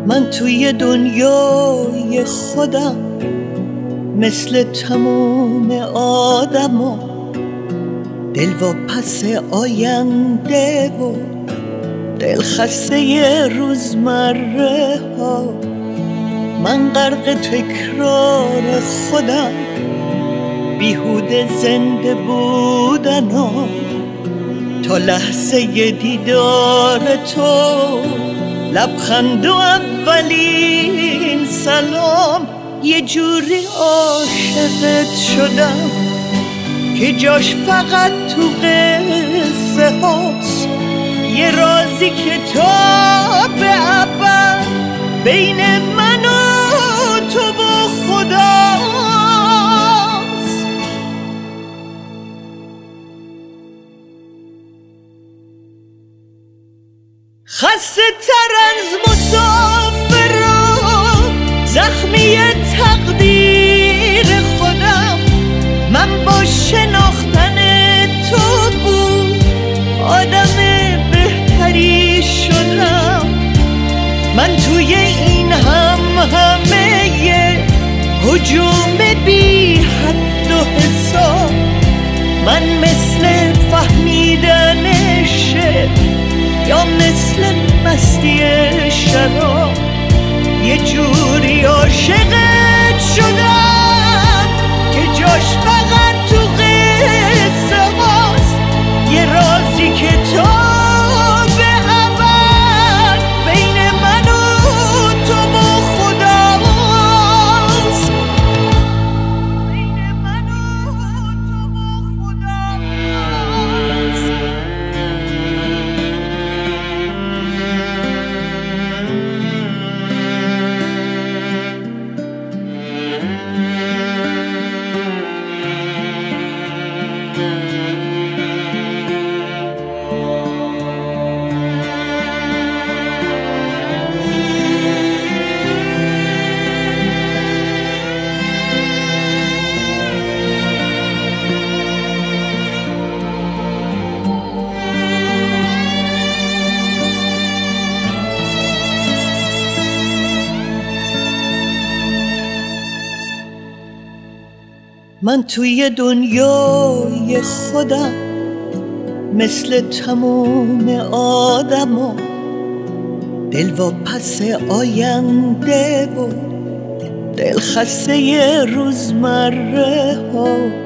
من توی دنیای خودم مثل تموم آدما، دل و پس آینده و دل خسته روزمره ها. من غرق تکرار خودم، بیهوده زنده بودنم، تا لحظه دیدار تو، لبخند و اولین سلام. یه جوری عاشقت شدم که جاش فقط تو قصه هاست، یه رازی که تا به ابد بین من و تو و خداست. خسته تر از مسافران، زخمی تقدیر خودم، من با شناختن تو بود آدم بهتری شدم. من توی این همه هجوم بی حد و حساب، من مثل فهمیدن شعر یا مثل مستی شراب، یه جوری عاشقت شدم که جاش فقط تو قصه هاست، یه رازی که تا به ابد بین من و تو و خداست. بین من و تو و خداست. من توی دنیای خودم مثل تموم آدما، دل و پس آینده و دل خسته روزمره ها.